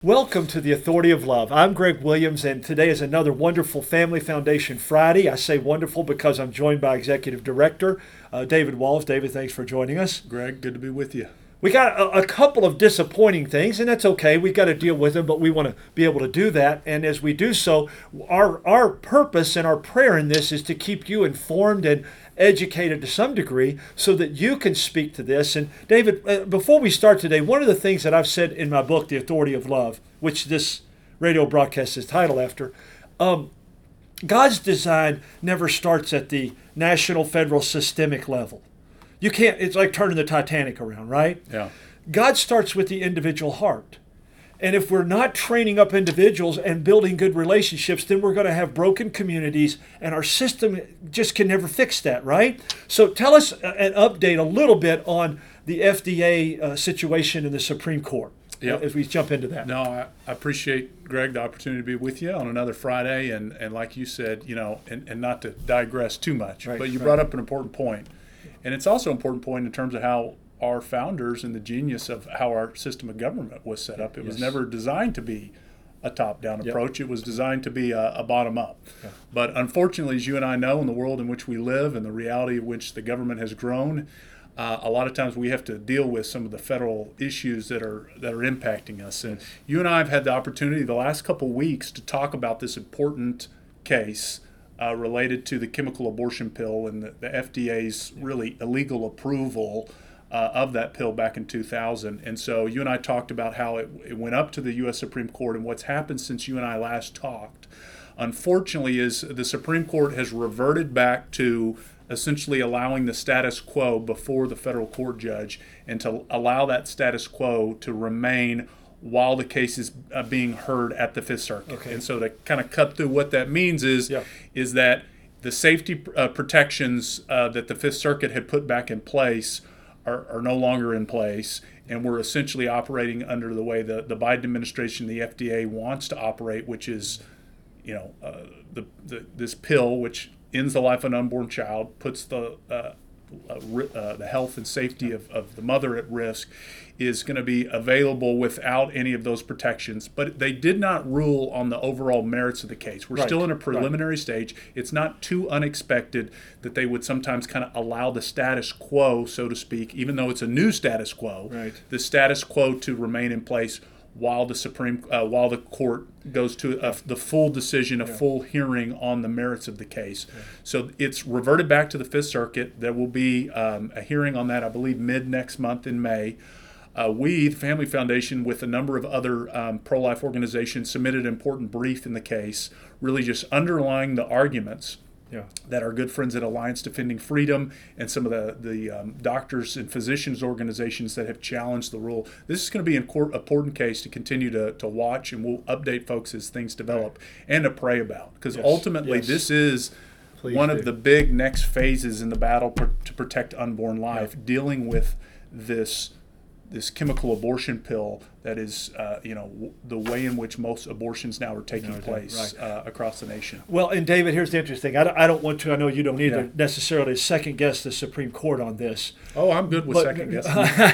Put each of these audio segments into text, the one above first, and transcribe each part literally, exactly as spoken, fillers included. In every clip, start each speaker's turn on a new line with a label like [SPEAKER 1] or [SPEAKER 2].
[SPEAKER 1] Welcome to the Authority of Love. I'm Greg Williams, and today is another wonderful Family Foundation Friday. I say wonderful because I'm joined by Executive Director uh, David Walls. David, thanks for joining us.
[SPEAKER 2] Greg, good to be with you.
[SPEAKER 1] We got a, a couple of disappointing things, and that's okay. We've got to deal with them, but we want to be able to do that. And as we do so, our, our purpose and our prayer in this is to keep you informed and educated to some degree so that you can speak to this. And David, uh, before we start today, one of the things that I've said in my book, The Authority of Love, which this radio broadcast is titled after, um, God's design never starts at the national, federal, systemic level. You can't, it's like turning the Titanic around, right?
[SPEAKER 2] Yeah.
[SPEAKER 1] God starts with the individual heart. And if we're not training up individuals and building good relationships, then we're going to have broken communities, and our system just can never fix that, right? So tell us an update a little bit on the F D A uh, situation in the Supreme Court
[SPEAKER 2] Yep.
[SPEAKER 1] as we jump into that.
[SPEAKER 2] No, I, I appreciate, Greg, the opportunity to be with you on another Friday. And, and like you said, you know, and, and not to digress too much,
[SPEAKER 1] Right,
[SPEAKER 2] but you
[SPEAKER 1] right.
[SPEAKER 2] brought up an important point. And it's also an important point in terms of how our founders and the genius of how our system of government was set up. It was
[SPEAKER 1] Yes.
[SPEAKER 2] never designed to be a top-down
[SPEAKER 1] Yep.
[SPEAKER 2] approach. It was designed to be a, a bottom-up.
[SPEAKER 1] Yeah.
[SPEAKER 2] But unfortunately, as you and I know, in the world in which we live and the reality of which the government has grown, uh, a lot of times we have to deal with some of the federal issues that are that are impacting us. And you and I have had the opportunity the last couple of weeks to talk about this important case uh, related to the chemical abortion pill and the, the F D A's really illegal approval Uh, of that pill back in two thousand. And so you and I talked about how it, it went up to the U S Supreme Court, and what's happened since you and I last talked, unfortunately, is the Supreme Court has reverted back to essentially allowing the status quo before the federal court judge, and to allow that status quo to remain while the case is uh, being heard at the Fifth Circuit.
[SPEAKER 1] Okay.
[SPEAKER 2] And so to kind of cut through what that means is,
[SPEAKER 1] Yeah.
[SPEAKER 2] is that the safety uh, protections uh, that the Fifth Circuit had put back in place Are, are no longer in place, and we're essentially operating under the way the, the Biden administration, the F D A wants to operate, which is, you know, uh, the, the this pill which ends the life of an unborn child, puts the uh, uh, uh, the health and safety of, of the mother at risk, is going to be available without any of those protections. But they did not rule on the overall merits of the case. We're
[SPEAKER 1] Right,
[SPEAKER 2] still in a
[SPEAKER 1] right.
[SPEAKER 2] preliminary stage. It's not too unexpected that they would sometimes kind of allow the status quo, so to speak, even though it's a new status quo,
[SPEAKER 1] Right.
[SPEAKER 2] the status quo to remain in place while the Supreme, uh, while the court goes to a, the full decision, a
[SPEAKER 1] Yeah.
[SPEAKER 2] full hearing on the merits of the case. Yeah. So it's reverted back to the Fifth Circuit. There will be um, a hearing on that, I believe, mid next month in May. Uh, we, the Family Foundation, with a number of other um, pro-life organizations, submitted an important brief in the case, really just underlying the arguments
[SPEAKER 1] Yeah.
[SPEAKER 2] that our good friends at Alliance Defending Freedom and some of the, the um, doctors and physicians organizations that have challenged the rule. This is going to be an important case to continue to, to watch, and we'll update folks as things develop, and to pray about. Because
[SPEAKER 1] Yes.
[SPEAKER 2] ultimately,
[SPEAKER 1] Yes.
[SPEAKER 2] this is
[SPEAKER 1] Please
[SPEAKER 2] one
[SPEAKER 1] do.
[SPEAKER 2] of the big next phases in the battle per, to protect unborn life,
[SPEAKER 1] Yeah.
[SPEAKER 2] dealing with this this chemical abortion pill that is, uh, you know, w- the way in which most abortions now are taking
[SPEAKER 1] No,
[SPEAKER 2] place
[SPEAKER 1] right.
[SPEAKER 2] uh, across the nation.
[SPEAKER 1] Well, and David, here's the interesting thing. I don't, I don't want to, I know you don't need
[SPEAKER 2] Yeah.
[SPEAKER 1] to necessarily second guess the Supreme Court on this.
[SPEAKER 2] Oh, I'm good with
[SPEAKER 1] But-
[SPEAKER 2] second guessing.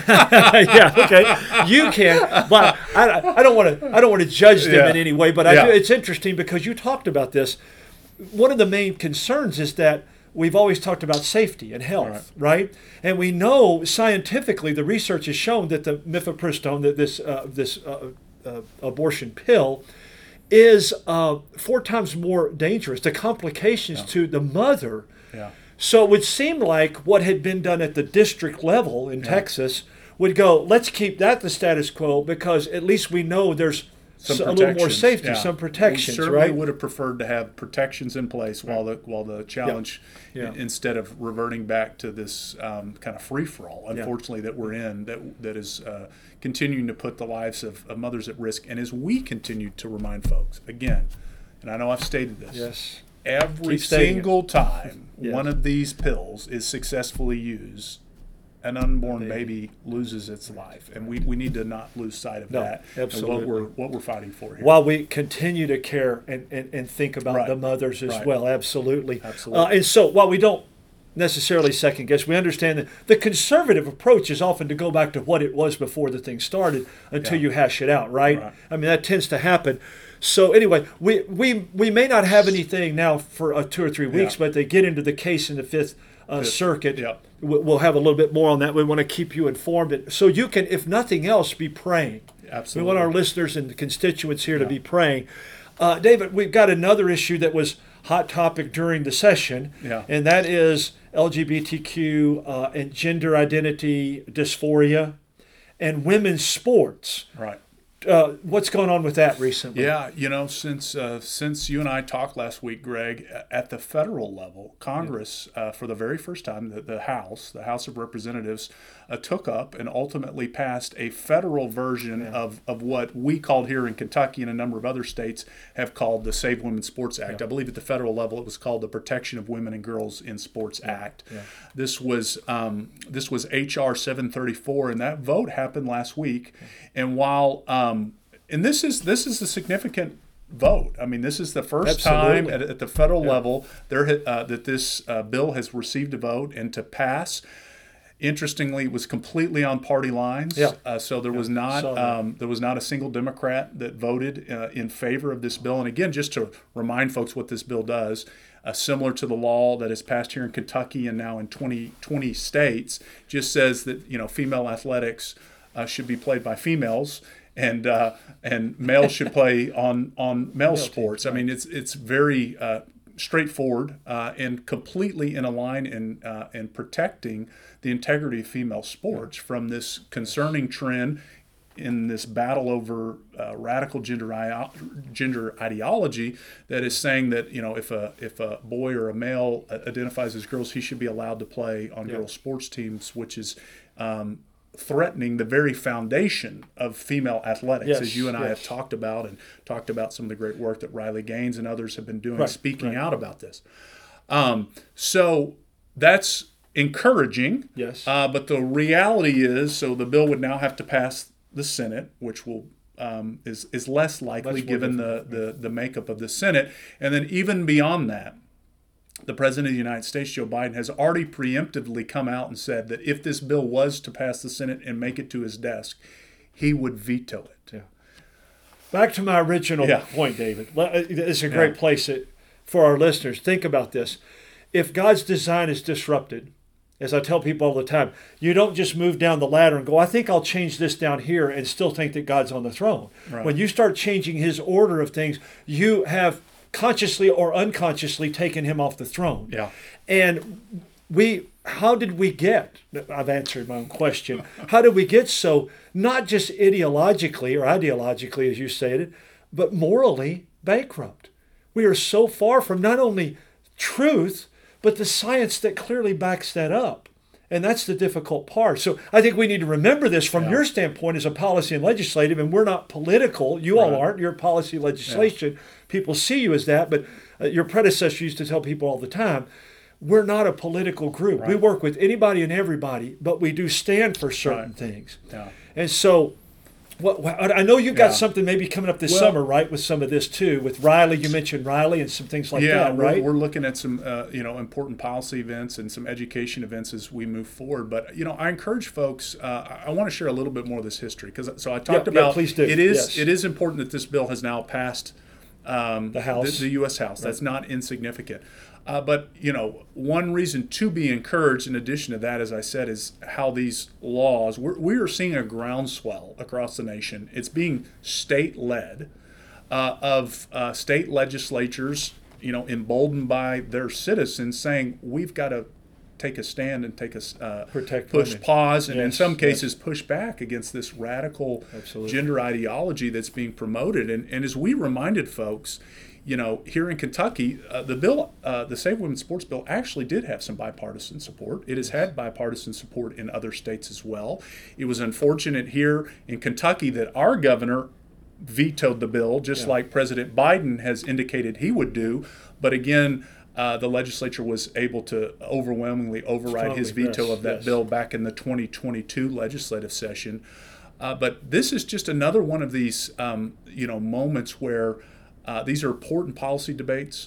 [SPEAKER 1] Yeah, okay, you can, but I, I don't want to. I don't want to judge them
[SPEAKER 2] Yeah.
[SPEAKER 1] in any way. But I
[SPEAKER 2] Yeah.
[SPEAKER 1] do. It's interesting because you talked about this. One of the main concerns is that we've always talked about safety and health, right? And we know scientifically the research has shown that the mifepristone, that this uh, this uh, uh, abortion pill, is uh, four times more dangerous. The complications
[SPEAKER 2] Yeah.
[SPEAKER 1] to the mother.
[SPEAKER 2] Yeah.
[SPEAKER 1] So it would seem like what had been done at the district level in
[SPEAKER 2] Yeah.
[SPEAKER 1] Texas would go, let's keep that the status quo because at least we know there's
[SPEAKER 2] Some
[SPEAKER 1] s- a little more
[SPEAKER 2] protections,
[SPEAKER 1] safety,
[SPEAKER 2] yeah.
[SPEAKER 1] some protections,
[SPEAKER 2] we certainly
[SPEAKER 1] right?
[SPEAKER 2] would have preferred to have protections in place while the while the challenge,
[SPEAKER 1] Yeah.
[SPEAKER 2] i- instead of reverting back to this um, kind of free for all,
[SPEAKER 1] Yeah.
[SPEAKER 2] unfortunately, that we're in, that that is uh, continuing to put the lives of, of mothers at risk. And as we continue to remind folks again, and I know I've stated this,
[SPEAKER 1] Yes.
[SPEAKER 2] every
[SPEAKER 1] Keep saying it.
[SPEAKER 2] single time
[SPEAKER 1] Yes.
[SPEAKER 2] one of these pills is successfully used, an unborn
[SPEAKER 1] Baby.
[SPEAKER 2] baby loses its life, and we, we need to not lose sight of
[SPEAKER 1] No,
[SPEAKER 2] that.
[SPEAKER 1] absolutely.
[SPEAKER 2] And what we're what we're fighting for here.
[SPEAKER 1] While we continue to care and, and, and think about
[SPEAKER 2] Right.
[SPEAKER 1] the mothers as
[SPEAKER 2] Right.
[SPEAKER 1] well, absolutely.
[SPEAKER 2] Absolutely.
[SPEAKER 1] Uh, and so while we don't necessarily second guess. We understand that the conservative approach is often to go back to what it was before the thing started until
[SPEAKER 2] Yeah.
[SPEAKER 1] you hash it out, right?
[SPEAKER 2] Right.
[SPEAKER 1] I mean, that tends to happen. So anyway, we we, we may not have anything now for uh, two or three weeks,
[SPEAKER 2] Yeah.
[SPEAKER 1] but they get into the case in the Fifth uh,
[SPEAKER 2] Fifth,
[SPEAKER 1] Circuit.
[SPEAKER 2] yeah.
[SPEAKER 1] We- We'll have a little bit more on that. We want to keep you informed, and so you can, if nothing else, be praying.
[SPEAKER 2] Absolutely.
[SPEAKER 1] We want our listeners and the constituents here to
[SPEAKER 2] Yeah.
[SPEAKER 1] be praying. Uh, David, we've got another issue that was hot topic during the session,
[SPEAKER 2] Yeah.
[SPEAKER 1] and that is L G B T Q uh, and gender identity dysphoria and women's sports.
[SPEAKER 2] Right.
[SPEAKER 1] Uh, what's going on with that recently?
[SPEAKER 2] Yeah, you know, since uh, since you and I talked last week, Greg, at the federal level, Congress, uh, for the very first time, the, the House, the House of Representatives, uh, took up and ultimately passed a federal version
[SPEAKER 1] Yeah.
[SPEAKER 2] of, of what we called here in Kentucky and a number of other states have called the Save Women's Sports Act.
[SPEAKER 1] Yeah.
[SPEAKER 2] I believe at the federal level it was called the Protection of Women and Girls in Sports Act.
[SPEAKER 1] Yeah.
[SPEAKER 2] This was um, this was H R seven thirty-four, and that vote happened last week. And while um, and this is this is a significant vote. I mean, this is the first time
[SPEAKER 1] Absolutely.
[SPEAKER 2] at, at the federal
[SPEAKER 1] Yeah.
[SPEAKER 2] level there ha- uh, that this uh, bill has received a vote and to pass. Interestingly, it was completely on party lines.
[SPEAKER 1] Yeah.
[SPEAKER 2] Uh, so there was not
[SPEAKER 1] saw that.
[SPEAKER 2] um, there was not a single Democrat that voted uh, in favor of this bill. And again, just to remind folks what this bill does, uh, similar to the law that is passed here in Kentucky and now in twenty, twenty states, just says that you know female athletics uh, should be played by females. And uh, and males should play on on male sports. I mean, it's it's very uh, straightforward uh, and completely in a line in uh, in protecting the integrity of female sports from this concerning trend in this battle over uh, radical gender I- gender ideology that is saying that you know if a if a boy or a male identifies as girls, he should be allowed to play on
[SPEAKER 1] Yeah.
[SPEAKER 2] girls sports teams, which is um, threatening the very foundation of female athletics,
[SPEAKER 1] Yes,
[SPEAKER 2] as you and I
[SPEAKER 1] yes.
[SPEAKER 2] have talked about and talked about some of the great work that Riley Gaines and others have been doing
[SPEAKER 1] Right,
[SPEAKER 2] speaking
[SPEAKER 1] right.
[SPEAKER 2] out about this. Um, so that's encouraging.
[SPEAKER 1] Yes.
[SPEAKER 2] Uh, but the reality is, so the bill would now have to pass the Senate, which will um, is is less likely
[SPEAKER 1] Much more
[SPEAKER 2] given the, the the makeup of the Senate, and then even beyond that, the President of the United States, Joe Biden, has already preemptively come out and said that if this bill was to pass the Senate and make it to his desk, he would veto it.
[SPEAKER 1] Yeah. Back to my original
[SPEAKER 2] Yeah.
[SPEAKER 1] point, David. Le- It's a great
[SPEAKER 2] Yeah.
[SPEAKER 1] place it- for our listeners. Think about this. If God's design is disrupted, as I tell people all the time, you don't just move down the ladder and go, I think I'll change this down here and still think that God's on the throne.
[SPEAKER 2] Right.
[SPEAKER 1] When you start changing his order of things, you have consciously or unconsciously taken him off the throne.
[SPEAKER 2] Yeah.
[SPEAKER 1] And we, how did we get, I've answered my own question, how did we get so, not just ideologically or ideologically, as you stated, but morally bankrupt? We are so far from not only truth, but the science that clearly backs that up. And that's the difficult part. So I think we need to remember this from
[SPEAKER 2] Yeah.
[SPEAKER 1] your standpoint as a policy and legislative, and we're not political. You all
[SPEAKER 2] Right.
[SPEAKER 1] aren't. You're policy legislation. People see you as that, but uh, your predecessor used to tell people all the time, we're not a political group. We
[SPEAKER 2] Right.
[SPEAKER 1] work with anybody and everybody, but we do stand for certain
[SPEAKER 2] Right.
[SPEAKER 1] things.
[SPEAKER 2] Yeah.
[SPEAKER 1] And so what, what- I know you've got
[SPEAKER 2] Yeah.
[SPEAKER 1] something maybe coming up this
[SPEAKER 2] Well-
[SPEAKER 1] summer, right, with some of this too, with Riley. You mentioned Riley and some things like
[SPEAKER 2] yeah,
[SPEAKER 1] that, right?
[SPEAKER 2] we're, we're looking at some uh, you know important policy events and some education events as we move forward. But you know, I encourage folks. Uh, I, I want to share a little bit more of this history because so I talked
[SPEAKER 1] Yeah, yeah,
[SPEAKER 2] about
[SPEAKER 1] please do.
[SPEAKER 2] it is
[SPEAKER 1] Yes.
[SPEAKER 2] it is important that this bill has now passed um,
[SPEAKER 1] The House.
[SPEAKER 2] the, the U S House. That's not insignificant. Uh, but you know, one reason to be encouraged, in addition to that, as I said, is how these laws. We're, we are seeing a groundswell across the nation. It's being state-led. Uh, of uh, state legislatures, you know, emboldened by their citizens, saying we've got to take a stand and take a uh,
[SPEAKER 1] Protect
[SPEAKER 2] push
[SPEAKER 1] women.
[SPEAKER 2] pause, and in
[SPEAKER 1] Yes,
[SPEAKER 2] some
[SPEAKER 1] yes.
[SPEAKER 2] cases push back against this radical
[SPEAKER 1] Absolutely.
[SPEAKER 2] gender ideology that's being promoted. And and as we reminded folks, you know, here in Kentucky, uh, the bill, uh, the Save Women's Sports Bill, actually did have some bipartisan support. It has had bipartisan support in other states as well. It was unfortunate here in Kentucky that our governor vetoed the bill, just
[SPEAKER 1] Yeah.
[SPEAKER 2] like President Biden has indicated he would do. But again, uh, the legislature was able to overwhelmingly override his
[SPEAKER 1] Strongly,
[SPEAKER 2] veto
[SPEAKER 1] yes,
[SPEAKER 2] of that
[SPEAKER 1] yes.
[SPEAKER 2] bill back in the twenty twenty-two legislative session. Uh, but this is just another one of these, um, you know, moments where uh, these are important policy debates.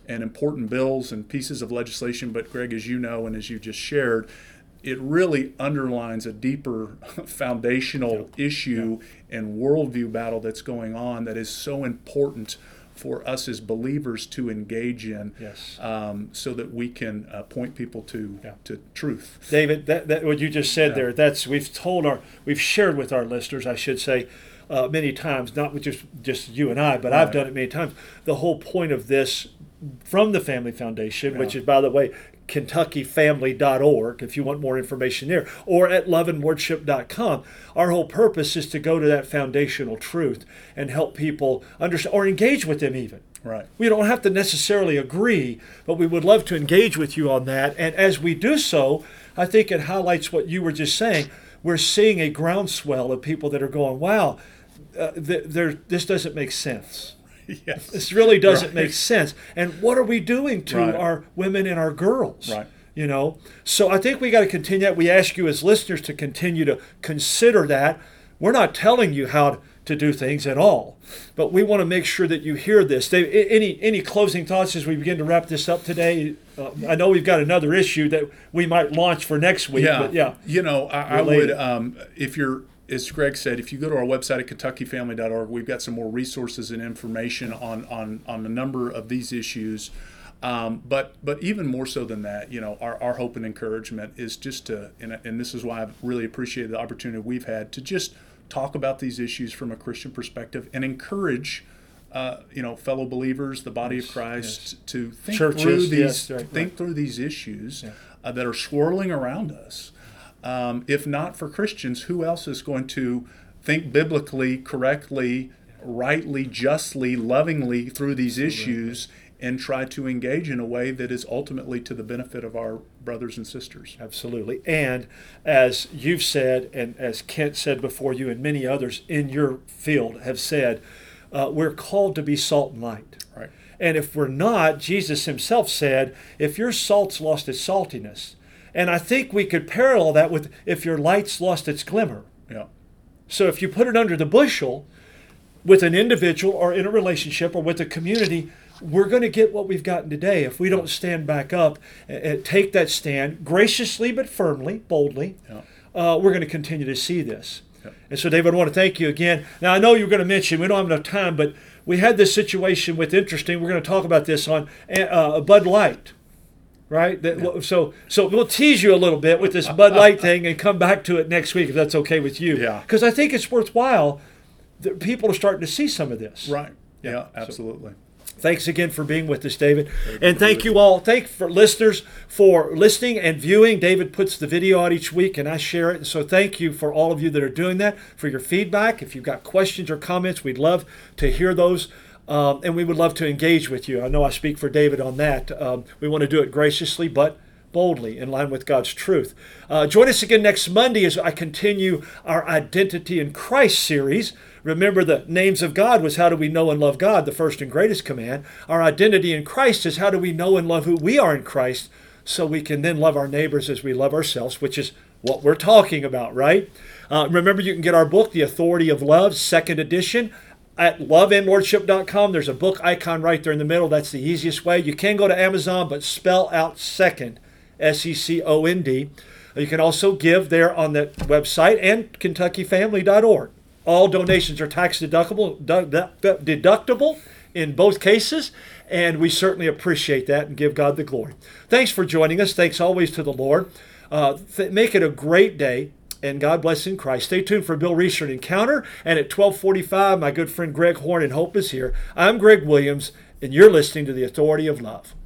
[SPEAKER 2] and important bills and pieces of legislation. But Greg, as you know, and as you just shared, it really underlines a deeper foundational yeah. issue yeah. and worldview battle that's going on that is so important for us as believers to engage in,
[SPEAKER 1] yes.
[SPEAKER 2] um, so that we can uh, point people to
[SPEAKER 1] yeah.
[SPEAKER 2] to truth.
[SPEAKER 1] David, that, that what you just said
[SPEAKER 2] yeah.
[SPEAKER 1] there, that's we've told our we've shared with our listeners, I should say, uh, many times, not with just just you and I, but right. I've done it many times. The whole point of this from the Family Foundation, yeah. which is, by the way, Kentucky Family dot org, if you want more information there, or at love and wordship dot com. Our whole purpose is to go to that foundational truth and help people understand or engage with them even.
[SPEAKER 2] Right.
[SPEAKER 1] We don't have to necessarily agree, but we would love to engage with you on that. And as we do so, I think it highlights what you were just saying. We're seeing a groundswell of people that are going, wow, uh, th- there, this doesn't make sense.
[SPEAKER 2] Yes.
[SPEAKER 1] This really doesn't
[SPEAKER 2] right.
[SPEAKER 1] make sense. And what are we doing to
[SPEAKER 2] right.
[SPEAKER 1] our women and our girls?
[SPEAKER 2] Right.
[SPEAKER 1] You know, so I think we got to continue that. We ask you as listeners to continue to consider that. We're not telling you how to do things at all, but we want to make sure that you hear this. Dave, any any closing thoughts as we begin to wrap this up today? Uh, I know we've got another issue that we might launch for next week.
[SPEAKER 2] Yeah,
[SPEAKER 1] but yeah.
[SPEAKER 2] You know, I, I would um, if you're. As Greg said, if you go to our website at Kentucky Family dot org, we've got some more resources and information on on, on a number of these issues. Um, but but even more so than that, you know, our, our hope and encouragement is just to, and, and this is why I've really appreciated the opportunity we've had to just talk about these issues from a Christian perspective and encourage, uh, you know, fellow believers, the body
[SPEAKER 1] yes,
[SPEAKER 2] of Christ,
[SPEAKER 1] yes.
[SPEAKER 2] to think
[SPEAKER 1] Churches,
[SPEAKER 2] through these
[SPEAKER 1] yes, right,
[SPEAKER 2] think
[SPEAKER 1] right.
[SPEAKER 2] through these issues
[SPEAKER 1] yeah.
[SPEAKER 2] uh, that are swirling around us. Um, if not for Christians, who else is going to think biblically, correctly, rightly, justly, lovingly through these issues and try to engage in a way that is ultimately to the benefit of our brothers and sisters?
[SPEAKER 1] Absolutely. And as you've said, and as Kent said before you, and many others in your field have said, uh, we're called to be salt and light.
[SPEAKER 2] Right.
[SPEAKER 1] And if we're not, Jesus himself said, if your salt's lost its saltiness, and I think we could parallel that with if your light's lost its glimmer.
[SPEAKER 2] Yeah.
[SPEAKER 1] So if you put it under the bushel with an individual or in a relationship or with a community, we're going to get what we've gotten today if we don't stand back up and, and take that stand graciously but firmly, boldly.
[SPEAKER 2] Yeah.
[SPEAKER 1] Uh, we're going to continue to see this.
[SPEAKER 2] Yeah.
[SPEAKER 1] And so, David, I want to thank you again. Now, I know you were going to mention, we don't have enough time, but we had this situation with interesting, we're going to talk about this on uh, Bud Light. Right? That,
[SPEAKER 2] Yeah.
[SPEAKER 1] So so we'll tease you a little bit with this Bud Light thing and come back to it next week if that's okay with you.
[SPEAKER 2] Yeah.
[SPEAKER 1] Because I think it's worthwhile that people are starting to see some of this.
[SPEAKER 2] Right. Yeah,
[SPEAKER 1] Yeah.
[SPEAKER 2] absolutely.
[SPEAKER 1] Thanks again for being with us, David. And thank you all. Thank for listeners for listening and viewing. David puts the video out each week and I share it. And so thank you for all of you that are doing that, for your feedback. If you've got questions or comments, we'd love to hear those. Um, and we would love to engage with you. I know I speak for David on that. Um, we want to do it graciously, but boldly, in line with God's truth. Uh, join us again next Monday as I continue our Identity in Christ series. Remember, the names of God was how do we know and love God, the first and greatest command. Our identity in Christ is how do we know and love who we are in Christ so we can then love our neighbors as we love ourselves, which is what we're talking about, right? Uh, remember, you can get our book, The Authority of Love, second edition, at love and lordship dot com. There's a book icon right there in the middle. That's the easiest way. You can go to Amazon, but spell out second, S E C O N D. You can also give there on that website and Kentucky Family dot org. All donations are tax deductible, deductible in both cases, and we certainly appreciate that and give God the glory. Thanks for joining us. Thanks always to the Lord. Uh, th- make it a great day. And God bless in Christ. Stay tuned for Bill Reeser and Encounter. And at twelve forty-five, my good friend Greg Horn and Hope is here. I'm Greg Williams, and you're listening to The Authority of Love.